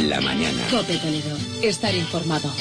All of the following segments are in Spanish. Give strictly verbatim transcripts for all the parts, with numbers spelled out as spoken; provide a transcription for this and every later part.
la mañana. COPE Toledo. Estar informado.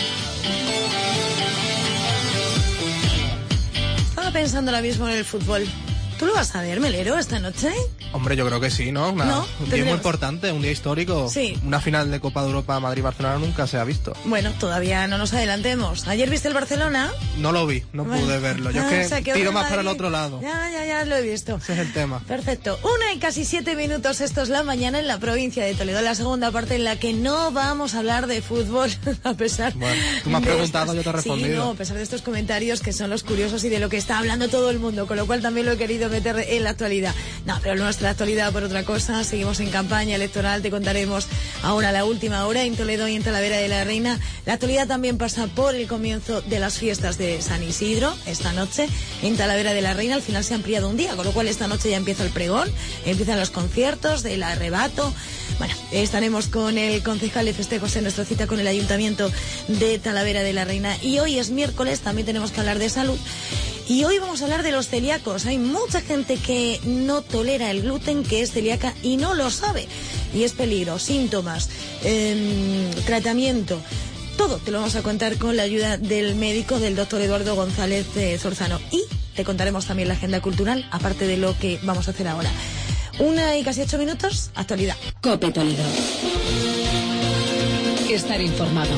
Estaba pensando ahora mismo en el fútbol. ¿Tú lo vas a ver, Melero, esta noche? Hombre, yo creo que sí, ¿no? Una, ¿No? Un día Tendremos... muy importante, un día histórico. Sí. Una final de Copa de Europa Madrid-Barcelona nunca se ha visto. Bueno, todavía no nos adelantemos. ¿Ayer viste el Barcelona? No lo vi, no bueno. pude verlo. Yo ah, es que tiro más para el otro lado. Ya, ya, ya lo he visto. Ese es el tema. Perfecto. Una y casi siete minutos, esto es la mañana en la provincia de Toledo. La segunda parte en la que no vamos a hablar de fútbol, a pesar Bueno, tú me has preguntado, estos... yo te he respondido. Sí, no, a pesar de estos comentarios que son los curiosos y de lo que está hablando todo el mundo, con lo cual también lo he querido meter en la actualidad. No, pero nuestra actualidad por otra cosa. Seguimos en campaña electoral, te contaremos ahora la última hora en Toledo y en Talavera de la Reina. La actualidad también pasa por el comienzo de las fiestas de San Isidro, esta noche en Talavera de la Reina. Al final se ha ampliado un día, con lo cual esta noche ya empieza el pregón, empiezan los conciertos, el arrebato. Bueno, estaremos con el concejal de festejos en nuestra cita con el Ayuntamiento de Talavera de la Reina. Y hoy es miércoles, también tenemos que hablar de salud. Y hoy vamos a hablar de los celíacos. Hay mucha gente que no tolera el gluten, que es celíaca y no lo sabe. Y es peligro, síntomas, eh, tratamiento. Todo te lo vamos a contar con la ayuda del médico, del doctor Eduardo González eh, Zorzano. Y te contaremos también la agenda cultural, aparte de lo que vamos a hacer ahora. Una y casi ocho minutos, actualidad. COPE Toledo. Estar informado.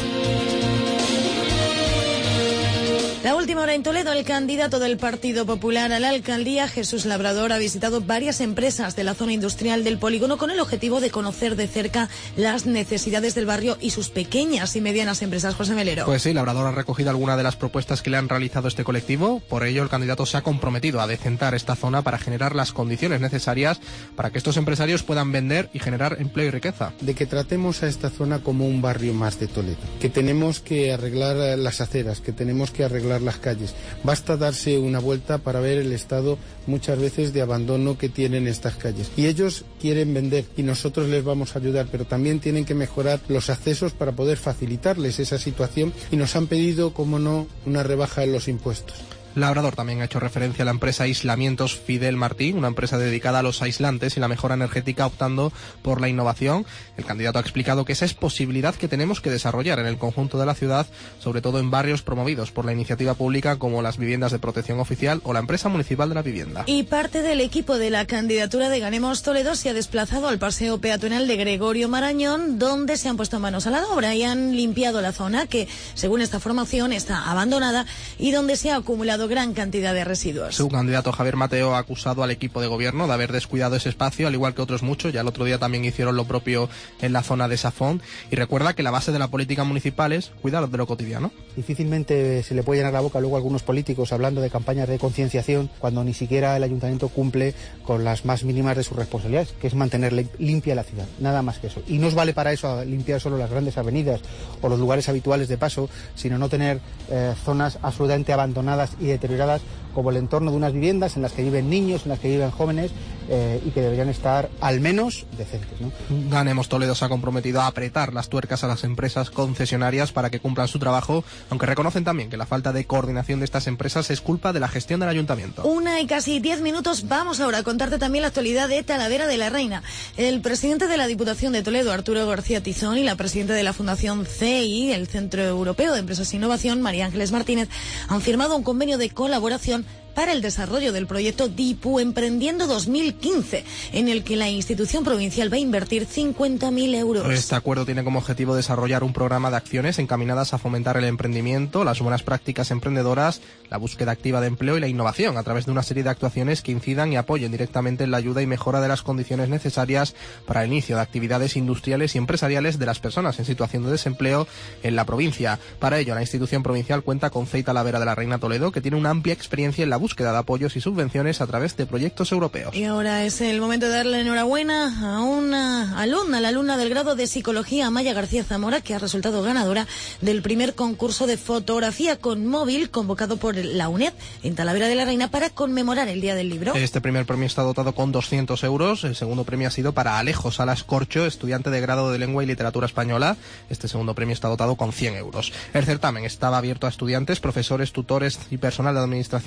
La última hora en Toledo, el candidato del Partido Popular a la alcaldía, Jesús Labrador, ha visitado varias empresas de la zona industrial del polígono con el objetivo de conocer de cerca las necesidades del barrio y sus pequeñas y medianas empresas. José Melero. Pues sí, Labrador ha recogido algunas de las propuestas que le han realizado este colectivo. Por ello, el candidato se ha comprometido a decentar esta zona para generar las condiciones necesarias para que estos empresarios puedan vender y generar empleo y riqueza. De que tratemos a esta zona como un barrio más de Toledo, que tenemos que arreglar las aceras, que tenemos que arreglar las calles. Basta darse una vuelta para ver el estado muchas veces de abandono que tienen estas calles. Y ellos quieren vender y nosotros les vamos a ayudar, pero también tienen que mejorar los accesos para poder facilitarles esa situación y nos han pedido, como no, una rebaja en los impuestos. Labrador también ha hecho referencia a la empresa Aislamientos Fidel Martín, una empresa dedicada a los aislantes y la mejora energética, optando por la innovación. El candidato ha explicado que esa es posibilidad que tenemos que desarrollar en el conjunto de la ciudad, sobre todo en barrios promovidos por la iniciativa pública como las viviendas de protección oficial o la empresa municipal de la vivienda. Y parte del equipo de la candidatura de Ganemos Toledo se ha desplazado al paseo peatonal de Gregorio Marañón, donde se han puesto manos a la obra y han limpiado la zona que, según esta formación, está abandonada y donde se ha acumulado gran cantidad de residuos. Su candidato Javier Mateo ha acusado al equipo de gobierno de haber descuidado ese espacio, al igual que otros muchos. Ya el otro día también hicieron lo propio en la zona de Safón. Y recuerda que la base de la política municipal es cuidar de lo cotidiano. Difícilmente se le puede llenar la boca luego a algunos políticos hablando de campañas de concienciación cuando ni siquiera el ayuntamiento cumple con las más mínimas de sus responsabilidades, que es mantener limpia la ciudad, nada más que eso. Y no os vale para eso limpiar solo las grandes avenidas o los lugares habituales de paso, sino no tener eh, zonas absolutamente abandonadas y deterioradas como el entorno de unas viviendas en las que viven niños, en las que viven jóvenes eh, y que deberían estar al menos decentes, ¿no? Ganemos Toledo se ha comprometido a apretar las tuercas a las empresas concesionarias para que cumplan su trabajo, aunque reconocen también que la falta de coordinación de estas empresas es culpa de la gestión del ayuntamiento. Una y casi diez minutos, vamos ahora a contarte también la actualidad de Talavera de la Reina. El presidente de la Diputación de Toledo, Arturo García Tizón, y la presidenta de la Fundación C I, el Centro Europeo de Empresas e Innovación, María Ángeles Martínez, han firmado un convenio de colaboración para el desarrollo del proyecto DIPU Emprendiendo dos mil quince, en el que la institución provincial va a invertir cincuenta mil euros. Este acuerdo tiene como objetivo desarrollar un programa de acciones encaminadas a fomentar el emprendimiento, las buenas prácticas emprendedoras, la búsqueda activa de empleo y la innovación, a través de una serie de actuaciones que incidan y apoyen directamente en la ayuda y mejora de las condiciones necesarias para el inicio de actividades industriales y empresariales de las personas en situación de desempleo en la provincia. Para ello, la institución provincial cuenta con C I Talavera de la Reina Toledo, que tiene una amplia experiencia en la búsqueda de apoyos y subvenciones a través de proyectos europeos. Y ahora es el momento de darle enhorabuena a una alumna, la alumna del grado de Psicología, Amaya García Zamora, que ha resultado ganadora del primer concurso de fotografía con móvil convocado por la UNED en Talavera de la Reina para conmemorar el Día del Libro. Este primer premio está dotado con doscientos euros. El segundo premio ha sido para Alejo Salas Corcho, estudiante de grado de Lengua y Literatura Española. Este segundo premio está dotado con cien euros. El certamen estaba abierto a estudiantes, profesores, tutores y personal de administración y servicios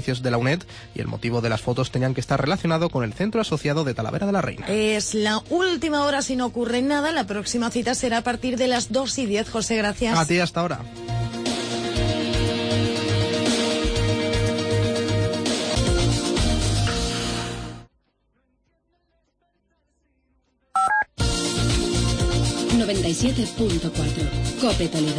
servicios de la UNED y el motivo de las fotos tenían que estar relacionado con el centro asociado de Talavera de la Reina. Es la última hora si no ocurre nada. La próxima cita será a partir de las dos y diez. José, gracias. A ti, hasta ahora. noventa y siete punto cuatro COPE Toledo.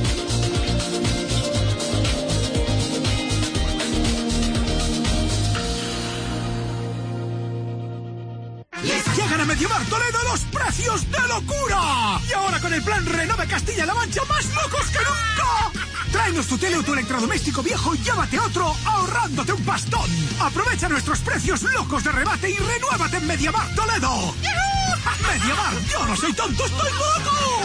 Llegan a Mediamar Toledo los precios de locura. Y ahora con el plan Renove Castilla-La Mancha, más locos que nunca. Tráenos tu tele o tu electrodoméstico viejo y llévate otro ahorrándote un pastón. Aprovecha nuestros precios locos de rebate y renuévate en Mediamar Toledo. Mediamar, yo no soy tonto, estoy loco.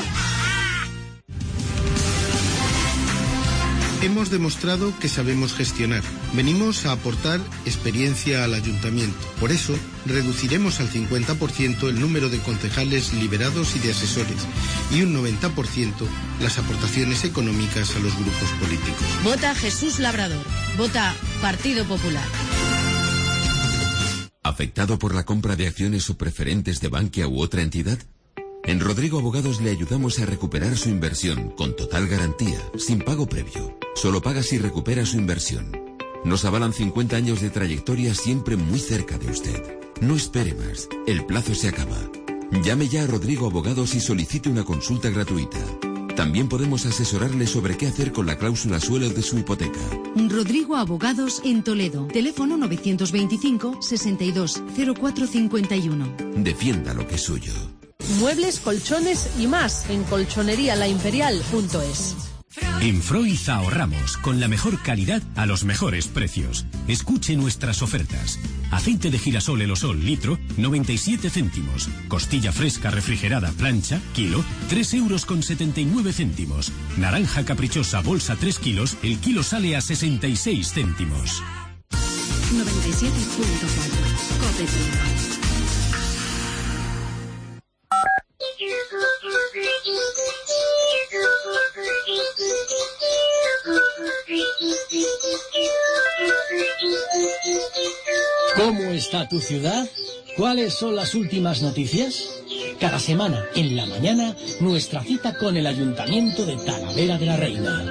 Hemos demostrado que sabemos gestionar. Venimos a aportar experiencia al ayuntamiento. Por eso, reduciremos al cincuenta por ciento el número de concejales liberados y de asesores y un noventa por ciento las aportaciones económicas a los grupos políticos. Vota Jesús Labrador. Vota Partido Popular. ¿Afectado por la compra de acciones o preferentes de Bankia u otra entidad? En Rodrigo Abogados le ayudamos a recuperar su inversión con total garantía, sin pago previo. Solo paga si recupera su inversión. Nos avalan cincuenta años de trayectoria siempre muy cerca de usted. No espere más, el plazo se acaba. Llame ya a Rodrigo Abogados y solicite una consulta gratuita. También podemos asesorarle sobre qué hacer con la cláusula suelo de su hipoteca. Rodrigo Abogados en Toledo. Teléfono novecientos veinticinco, sesenta y dos, cero cuatro cincuenta y uno. Defienda lo que es suyo. Muebles, colchones y más en colchonería la imperial punto es. En Froiz ahorramos con la mejor calidad a los mejores precios. Escuche nuestras ofertas. Aceite de girasol Elosol litro, noventa y siete céntimos. Costilla fresca refrigerada plancha, kilo, tres euros con setenta y nueve céntimos. Naranja caprichosa bolsa tres kilos, el kilo sale a sesenta y seis céntimos. noventa y siete punto cuatro COPE Toledo. ¿Cómo está tu ciudad? ¿Cuáles son las últimas noticias? Cada semana, en la mañana, nuestra cita con el Ayuntamiento de Talavera de la Reina.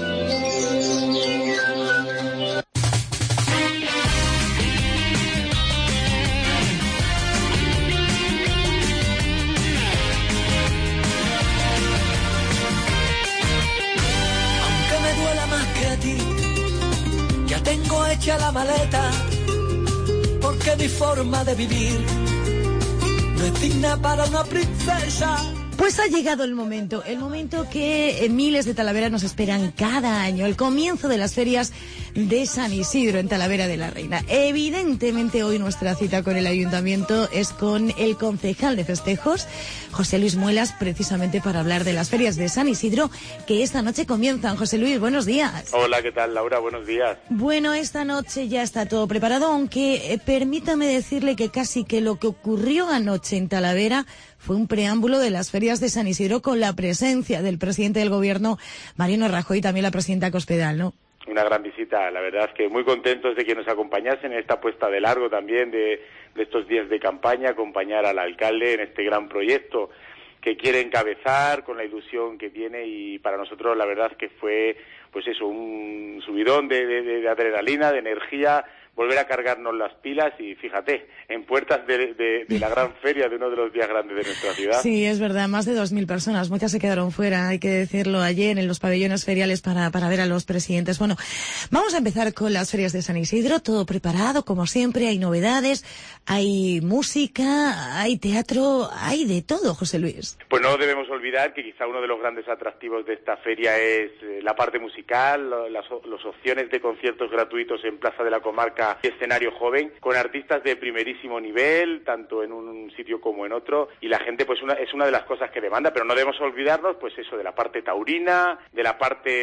Aunque me duela más que a ti, ya tengo hecha la maleta, porque mi forma de vivir no es digna para una princesa. Pues ha llegado el momento, el momento que miles de talaveras nos esperan cada año, el comienzo de las ferias de San Isidro en Talavera de la Reina. Evidentemente hoy nuestra cita con el ayuntamiento es con el concejal de festejos, José Luis Muelas, precisamente para hablar de las ferias de San Isidro que esta noche comienzan. José Luis, buenos días. Hola, ¿qué tal, Laura? Buenos días. Bueno, esta noche ya está todo preparado, aunque eh, permítame decirle que casi que lo que ocurrió anoche en Talavera fue un preámbulo de las ferias de San Isidro con la presencia del presidente del gobierno, Mariano Rajoy, y también la presidenta Cospedal, ¿no? Una gran visita, la verdad es que muy contentos de que nos acompañasen en esta puesta de largo también de, de estos días de campaña, acompañar al alcalde en este gran proyecto que quiere encabezar con la ilusión que tiene, y para nosotros la verdad es que fue pues eso, un subidón de, de, de adrenalina, de energía, volver a cargarnos las pilas y fíjate, en puertas de, de, de la gran feria, de uno de los días grandes de nuestra ciudad. Sí, es verdad, más de dos mil personas, muchas se quedaron fuera, hay que decirlo, ayer en los pabellones feriales para, para ver a los presidentes. Bueno, vamos a empezar con las ferias de San Isidro, todo preparado, como siempre, hay novedades, hay música, hay teatro, hay de todo, José Luis. Pues no debemos olvidar que quizá uno de los grandes atractivos de esta feria es la parte musical, las, las opciones de conciertos gratuitos en Plaza de la Comarca marca Escenario Joven, con artistas de primerísimo nivel, tanto en un sitio como en otro, y la gente pues una, es una de las cosas que demanda, pero no debemos olvidarnos pues eso de la parte taurina, de la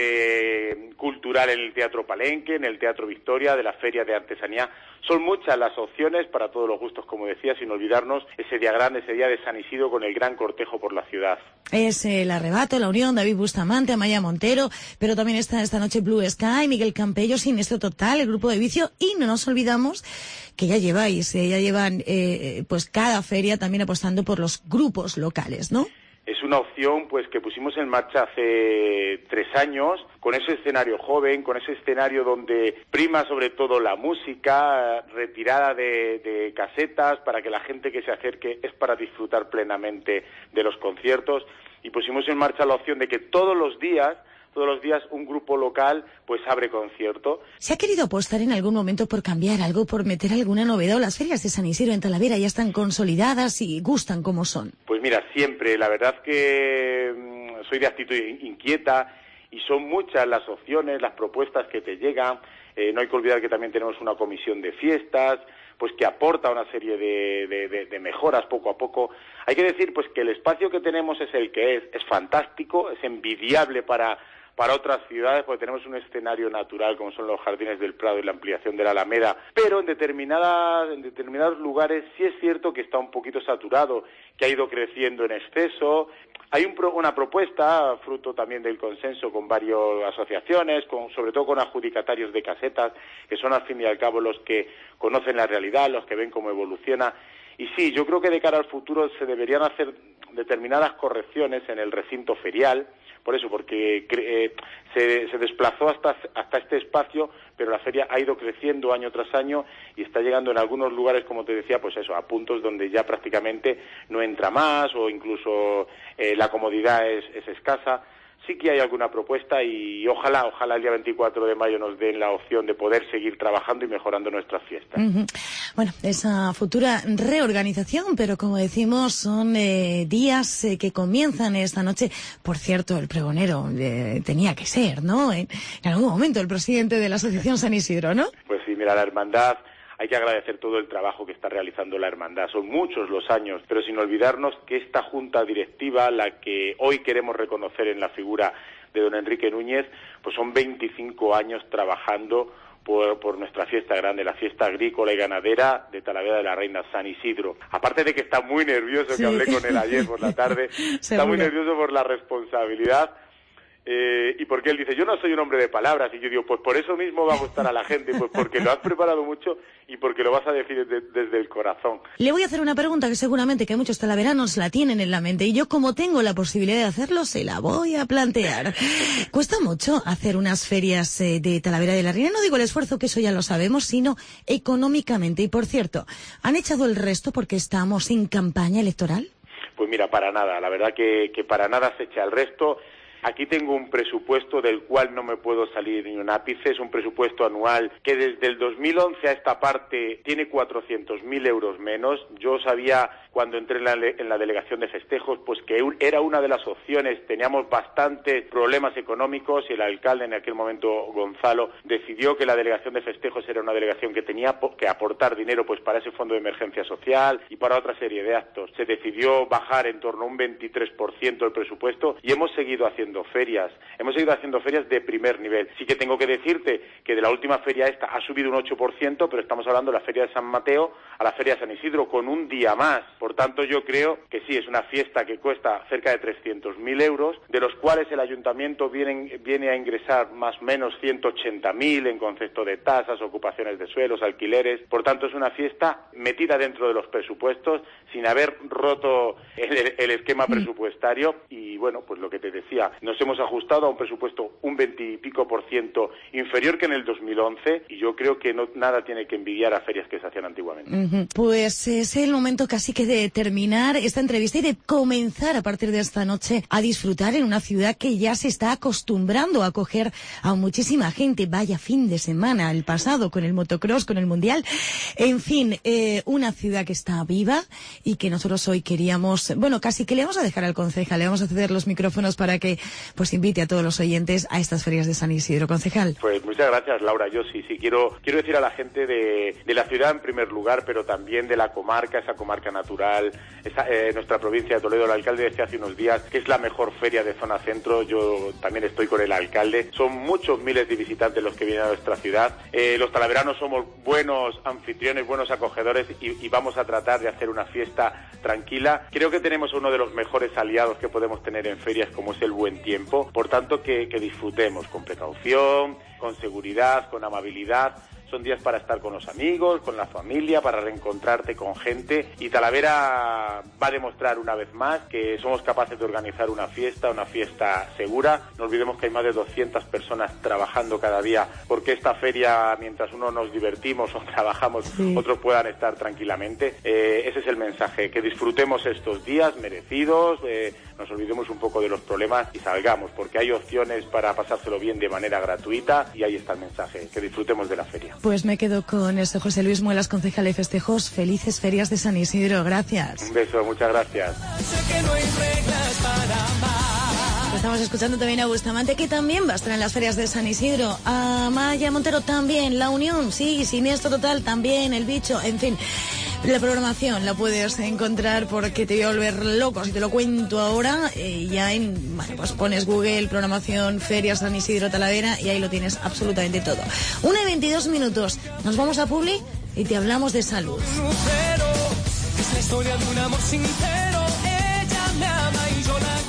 parte cultural en el Teatro Palenque, en el Teatro Victoria, de la Feria de Artesanía. Son muchas las opciones para todos los gustos, como decía, sin olvidarnos ese día grande, ese día de San Isidro con el gran cortejo por la ciudad. Es El Arrebato, La Unión, David Bustamante, Amaya Montero, pero también está esta noche Blue Sky, Miguel Campello, Siniestro Total, el Grupo de Vicio, y no nos olvidamos que ya lleváis, eh, ya llevan eh, pues cada feria también apostando por los grupos locales, ¿no? Es una opción pues que pusimos en marcha hace tres años, con ese escenario joven, con ese escenario donde prima sobre todo la música, retirada de, de casetas, para que la gente que se acerque es para disfrutar plenamente de los conciertos, y pusimos en marcha la opción de que todos los días todos los días un grupo local pues abre concierto. ¿Se ha querido apostar en algún momento por cambiar algo, por meter alguna novedad, o las ferias de San Isidro en Talavera ya están consolidadas y gustan como son? Pues mira, siempre, la verdad que mmm, soy de actitud inquieta y son muchas las opciones, las propuestas que te llegan. Eh, no hay que olvidar que también tenemos una comisión de fiestas, pues que aporta una serie de, de, de, de mejoras poco a poco. Hay que decir pues que el espacio que tenemos es el que es, es fantástico, es envidiable para para otras ciudades, porque tenemos un escenario natural como son los Jardines del Prado y la ampliación de la Alameda, pero en determinadas, en determinados lugares sí es cierto que está un poquito saturado, que ha ido creciendo en exceso. Hay un pro, una propuesta, fruto también del consenso con varias asociaciones, con, sobre todo con adjudicatarios de casetas, que son al fin y al cabo los que conocen la realidad, los que ven cómo evoluciona. Y sí, yo creo que de cara al futuro se deberían hacer determinadas correcciones en el recinto ferial, por eso, porque eh, se, se desplazó hasta, hasta este espacio, pero la feria ha ido creciendo año tras año y está llegando en algunos lugares, como te decía, pues eso, a puntos donde ya prácticamente no entra más, o incluso eh, la comodidad es, es escasa. Sí que hay alguna propuesta y ojalá, ojalá el día veinticuatro de mayo nos den la opción de poder seguir trabajando y mejorando nuestras fiestas. Uh-huh. Bueno, esa futura reorganización, pero como decimos, son eh, días eh, que comienzan esta noche. Por cierto, el pregonero eh, tenía que ser, ¿no? En, en algún momento el presidente de la Asociación San Isidro, ¿no? Pues sí, mira, la hermandad... Hay que agradecer todo el trabajo que está realizando la hermandad. Son muchos los años, pero sin olvidarnos que esta junta directiva, la que hoy queremos reconocer en la figura de don Enrique Núñez, pues son veinticinco años trabajando por, por nuestra fiesta grande, la fiesta agrícola y ganadera de Talavera de la Reina, San Isidro. Aparte de que está muy nervioso, sí, que hablé con él ayer por la tarde, está muy nervioso por la responsabilidad. Eh, y porque él dice, yo no soy un hombre de palabras, y yo digo, pues por eso mismo va a gustar a la gente, pues porque lo has preparado mucho y porque lo vas a decir de, desde el corazón. Le voy a hacer una pregunta que seguramente que muchos talaveranos la tienen en la mente, y yo, como tengo la posibilidad de hacerlo, se la voy a plantear. ¿Cuesta mucho hacer unas ferias eh, de Talavera de la Reina? No digo el esfuerzo, que eso ya lo sabemos, sino económicamente. Y por cierto, ¿han echado el resto porque estamos en campaña electoral? Pues mira, para nada, la verdad que, que para nada se echa el resto. Aquí tengo un presupuesto del cual no me puedo salir ni un ápice. Es un presupuesto anual que desde el dos mil once a esta parte tiene cuatrocientos mil euros menos. Yo sabía, cuando entré en la, en la delegación de festejos, pues que era una de las opciones. Teníamos bastantes problemas económicos y el alcalde en aquel momento, Gonzalo, decidió que la delegación de festejos era una delegación que tenía que aportar dinero pues para ese fondo de emergencia social y para otra serie de actos. Se decidió bajar en torno a un veintitrés por ciento el presupuesto y hemos seguido haciendo ferias, hemos seguido haciendo ferias de primer nivel. Sí que tengo que decirte que de la última feria esta ha subido un ocho por ciento, pero estamos hablando de la feria de San Mateo a la feria de San Isidro con un día más. Por tanto, yo creo que sí, es una fiesta que cuesta cerca de trescientos mil euros, de los cuales el ayuntamiento viene, viene a ingresar más o menos ciento ochenta mil en concepto de tasas, ocupaciones de suelos, alquileres. Por tanto, es una fiesta metida dentro de los presupuestos sin haber roto el, el esquema presupuestario. Y bueno, pues lo que te decía, nos hemos ajustado a un presupuesto un veintipico por ciento inferior que en el dos mil once, y yo creo que no, nada tiene que envidiar a ferias que se hacían antiguamente. Uh-huh. Pues es el momento casi que de terminar esta entrevista y de comenzar a partir de esta noche a disfrutar en una ciudad que ya se está acostumbrando a acoger a muchísima gente. Vaya fin de semana el pasado con el motocross, con el mundial. En fin, eh, una ciudad que está viva y que nosotros hoy queríamos, bueno, casi que le vamos a dejar al concejal, le vamos a ceder los micrófonos para que pues invite a todos los oyentes a estas ferias de San Isidro, concejal. Pues muchas gracias, Laura. Yo sí, sí, quiero quiero decir a la gente de, de la ciudad en primer lugar, pero también de la comarca, esa comarca natural, esa, eh, nuestra provincia de Toledo. El alcalde decía hace unos días que es la mejor feria de zona centro. Yo también estoy con el alcalde. Son muchos miles de visitantes los que vienen a nuestra ciudad. Eh, los talaveranos somos buenos anfitriones, buenos acogedores y, y vamos a tratar de hacer una fiesta tranquila. Creo que tenemos uno de los mejores aliados que podemos tener en ferias, como es el buen tiempo. Por tanto, que, que disfrutemos con precaución, con seguridad, con amabilidad. Son días para estar con los amigos, con la familia, para reencontrarte con gente. Y Talavera va a demostrar una vez más que somos capaces de organizar una fiesta, una fiesta segura. No olvidemos que hay más de doscientas personas trabajando cada día porque esta feria, mientras uno nos divertimos o trabajamos, sí, otros puedan estar tranquilamente. Eh, ese es el mensaje, que disfrutemos estos días merecidos, eh, nos olvidemos un poco de los problemas y salgamos, porque hay opciones para pasárselo bien de manera gratuita y ahí está el mensaje, que disfrutemos de la feria. Pues me quedo con eso. José Luis Muelas, concejal de festejos. Felices ferias de San Isidro. Gracias. Un beso, muchas gracias. Estamos escuchando también a Bustamante, que también va a estar en las ferias de San Isidro. A Maya Montero también. La Unión, sí. Siniestro Total también. El Bicho, en fin. La programación la puedes encontrar porque te voy a volver loco si te lo cuento ahora. Eh, ya en, bueno, pues pones Google, programación, ferias San Isidro Talavera y ahí lo tienes absolutamente todo. Una y veintidós minutos. Nos vamos a Publi y te hablamos de salud. Es la historia de un amor sincero. Ella me ama y yo la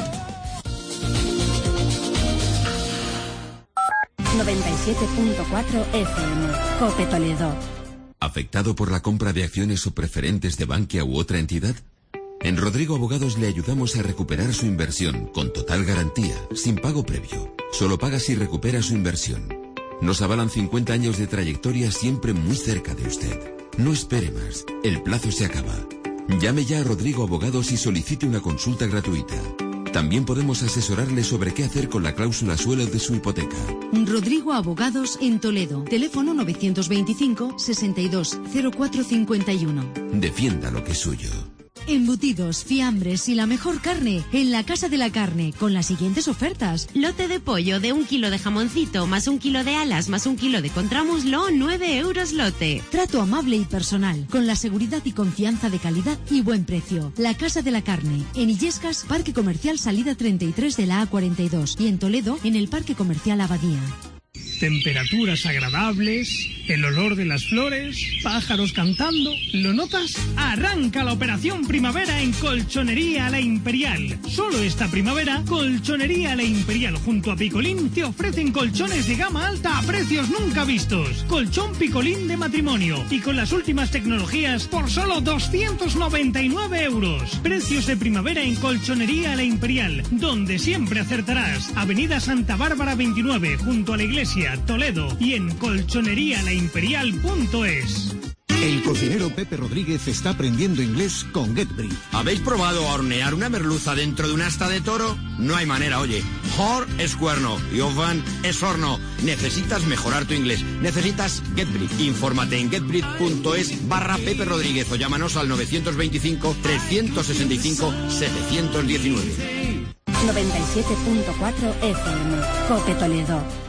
quiero. noventa y siete punto cuatro F M. COPE Toledo. ¿Afectado por la compra de acciones o preferentes de Bankia u otra entidad? En Rodrigo Abogados le ayudamos a recuperar su inversión con total garantía, sin pago previo. Solo paga si recupera su inversión. Nos avalan cincuenta años de trayectoria siempre muy cerca de usted. No espere más, el plazo se acaba. Llame ya a Rodrigo Abogados y solicite una consulta gratuita. También podemos asesorarle sobre qué hacer con la cláusula suelo de su hipoteca. Rodrigo Abogados en Toledo. Teléfono novecientos veinticinco, sesenta y dos, cero cuatro cincuenta y uno. Defienda lo que es suyo. Embutidos, fiambres y la mejor carne en la Casa de la Carne con las siguientes ofertas. Lote de pollo de un kilo de jamoncito más un kilo de alas más un kilo de contramuslo, nueve euros lote. Trato amable y personal con la seguridad y confianza de calidad y buen precio. La Casa de la Carne en Illescas, Parque Comercial Salida treinta y tres de la A cuarenta y dos y en Toledo en el Parque Comercial Abadía. Temperaturas agradables, el olor de las flores, pájaros cantando. ¿Lo notas? Arranca la operación primavera en Colchonería La Imperial. Solo esta primavera, Colchonería La Imperial junto a Picolín te ofrecen colchones de gama alta a precios nunca vistos. Colchón Picolín de matrimonio y con las últimas tecnologías por solo doscientos noventa y nueve euros. Precios de primavera en Colchonería La Imperial, donde siempre acertarás. Avenida Santa Bárbara veintinueve, junto a la iglesia, Toledo, y en colchonería la imperial punto es. El cocinero Pepe Rodríguez está aprendiendo inglés con GetBreed. ¿Habéis probado a hornear una merluza dentro de un asta de toro? No hay manera, oye. Hor es cuerno y oven es horno. Necesitas mejorar tu inglés. Necesitas GetBreed. Infórmate en getbreed.es barra Pepe Rodríguez o llámanos al novecientos veinticinco, trescientos sesenta y cinco, setecientos diecinueve. noventa y siete punto cuatro F M. COPE Toledo.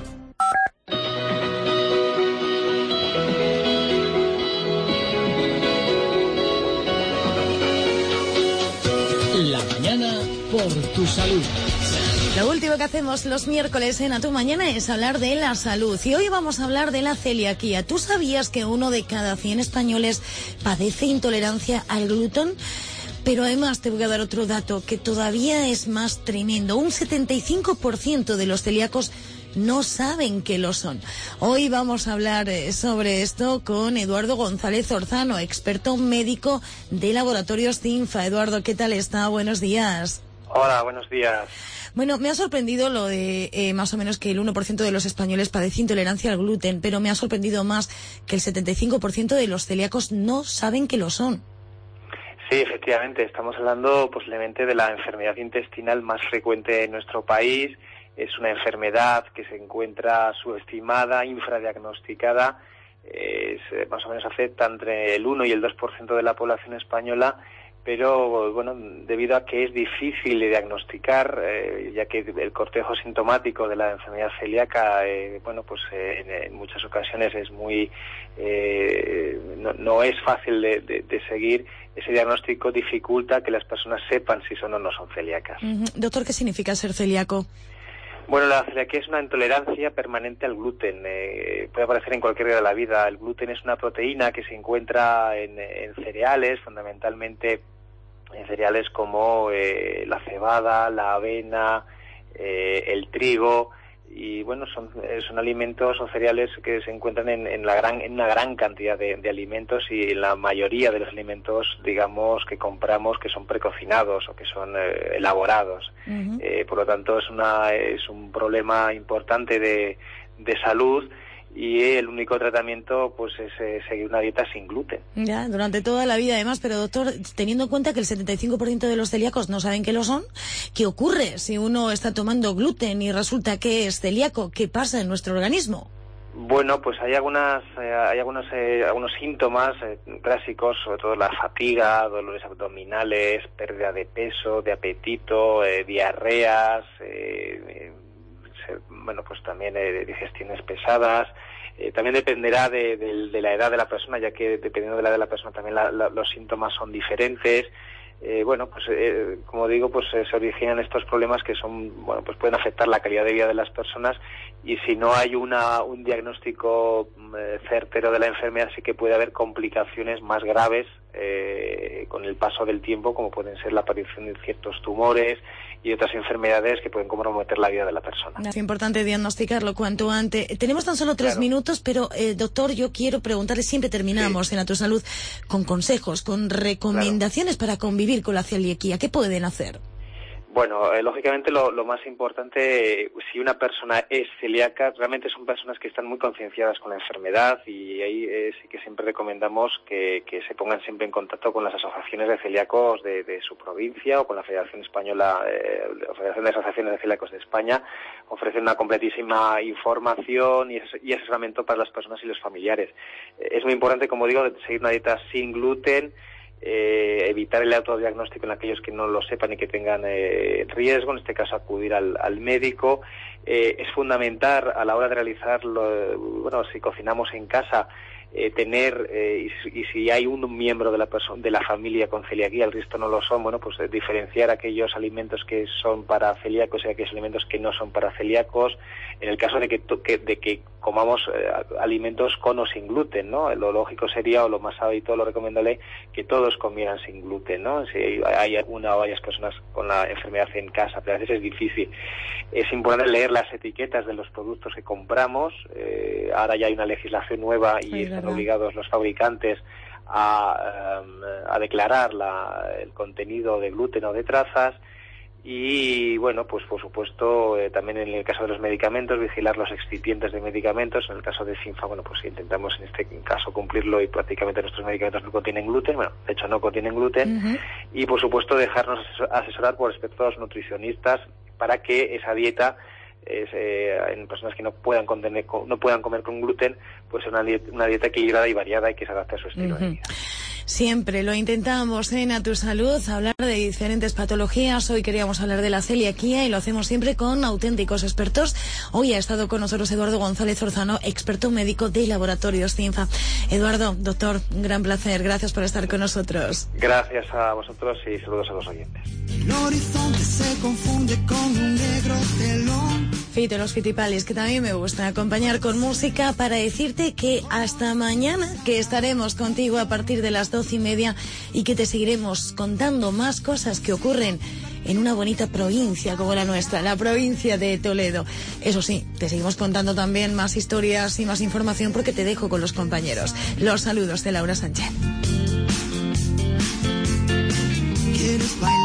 La mañana por tu salud. Lo último que hacemos los miércoles en A Tu Mañana es hablar de la salud. Y hoy vamos a hablar de la celiaquía. ¿Tú sabías que uno de cada cien españoles padece intolerancia al gluten? Pero además te voy a dar otro dato que todavía es más tremendo. Un setenta y cinco por ciento de los celíacos no saben que lo son. Hoy vamos a hablar sobre esto con Eduardo González Orzano, experto médico de Laboratorios CINFA. Eduardo, ¿qué tal está? Buenos días. Hola, buenos días. Bueno, me ha sorprendido lo de eh, más o menos que el uno por ciento de los españoles padece intolerancia al gluten, pero me ha sorprendido más que el setenta y cinco por ciento de los celíacos no saben que lo son. Sí, efectivamente, estamos hablando posiblemente de la enfermedad intestinal más frecuente en nuestro país. Es una enfermedad que se encuentra subestimada, infradiagnosticada. Es, más o menos afecta entre el uno y el dos por ciento de la población española, pero bueno, debido a que es difícil de diagnosticar, eh, ya que el cortejo sintomático de la enfermedad celíaca, eh, bueno, pues eh, en, en muchas ocasiones es muy, eh, no, no es fácil de, de, de seguir. Ese diagnóstico dificulta que las personas sepan si son o no son celíacas. Uh-huh. Doctor, ¿qué significa ser celíaco? Bueno, la celiaquía es una intolerancia permanente al gluten. Eh, puede aparecer en cualquier área de la vida. El gluten es una proteína que se encuentra en, en cereales, fundamentalmente en cereales como eh, la cebada, la avena, eh, el trigo, y bueno, son, eh, son alimentos o cereales que se encuentran en, en, la gran, en una gran cantidad de, de alimentos, y en la mayoría de los alimentos, digamos, que compramos, que son precocinados o que son eh, elaborados. Uh-huh. Eh, por lo tanto, es, una, es un problema importante de, de salud, y el único tratamiento pues es eh, seguir una dieta sin gluten. Ya, durante toda la vida además, pero doctor, teniendo en cuenta que el setenta y cinco por ciento de los celíacos no saben que lo son, ¿qué ocurre si uno está tomando gluten y resulta que es celíaco? ¿Qué pasa en nuestro organismo? Bueno, pues hay algunas, eh, hay algunos, eh, algunos síntomas eh, clásicos, sobre todo la fatiga, dolores abdominales, pérdida de peso, de apetito, eh, diarreas, eh, eh, bueno, pues también eh, digestiones pesadas. Eh, también dependerá de, de, de la edad de la persona, ya que dependiendo de la edad de la persona también la, la, los síntomas son diferentes. Eh, bueno, pues eh, como digo, pues eh, se originan estos problemas que son, bueno, pues pueden afectar la calidad de vida de las personas, y si no hay una un diagnóstico eh, certero de la enfermedad, sí que puede haber complicaciones más graves eh, con el paso del tiempo, como pueden ser la aparición de ciertos tumores y otras enfermedades que pueden comprometer la vida de la persona. Es importante diagnosticarlo cuanto antes. Tenemos tan solo tres claro. minutos, pero eh, doctor, yo quiero preguntarle, siempre terminamos sí. en A Tu Salud con consejos, con recomendaciones claro. para convivir con la celiaquía. ¿Qué pueden hacer? Bueno, eh, lógicamente lo, lo más importante, eh, si una persona es celíaca, realmente son personas que están muy concienciadas con la enfermedad, y ahí eh, sí que siempre recomendamos que, que se pongan siempre en contacto con las asociaciones de celíacos de, de su provincia, o con la Federación Española, eh, la Federación de Asociaciones de Celíacos de España. Ofrecen una completísima información y, y asesoramiento para las personas y los familiares. Eh, es muy importante, como digo, seguir una dieta sin gluten, Eh, evitar el autodiagnóstico en aquellos que no lo sepan y que tengan eh, riesgo, en este caso acudir al, al médico. Eh, es fundamental a la hora de realizarlo, bueno, si cocinamos en casa, eh, tener, eh, y, y si hay un miembro de la persona, de la familia con celiaquía, el resto no lo son, bueno, pues eh, diferenciar aquellos alimentos que son para celíacos y aquellos alimentos que no son para celíacos, en el caso de que, que de que comamos eh, alimentos con o sin gluten, ¿no? Lo lógico sería, o lo más habitual, lo recomendable, que todos comieran sin gluten, ¿no? Si hay una o varias personas con la enfermedad en casa, pero a veces es difícil. Es importante leer las etiquetas de los productos que compramos. Eh, ahora ya hay una legislación nueva y Ay, están verdad. obligados los fabricantes a, um, a declarar la, el contenido de gluten o de trazas. Y bueno, pues por supuesto, eh, también en el caso de los medicamentos, vigilar los excipientes de medicamentos. En el caso de Sinfa, bueno, pues intentamos en este caso cumplirlo, y prácticamente nuestros medicamentos no contienen gluten, bueno, de hecho no contienen gluten. Uh-huh. Y por supuesto dejarnos asesorar por expertos nutricionistas para que esa dieta, es, eh, en personas que no puedan contener, no puedan comer con gluten, pues una dieta, una dieta equilibrada y variada, y que se adapte a su estilo uh-huh. de vida. Siempre lo intentamos en A Tu Salud, hablar de diferentes patologías. Hoy queríamos hablar de la celiaquía y lo hacemos siempre con auténticos expertos. Hoy ha estado con nosotros Eduardo González Orzano, experto médico de Laboratorios Cinfa. Eduardo, doctor, un gran placer. Gracias por estar con nosotros. Gracias a vosotros y saludos a los oyentes. El horizonte se confunde con un negro telón. Fito, los Fitipalis, que también me gusta acompañar con música para decirte que hasta mañana, que estaremos contigo a partir de las doce y media, y que te seguiremos contando más cosas que ocurren en una bonita provincia como la nuestra, la provincia de Toledo. Eso sí, te seguimos contando también más historias y más información, porque te dejo con los compañeros. Los saludos de Laura Sánchez.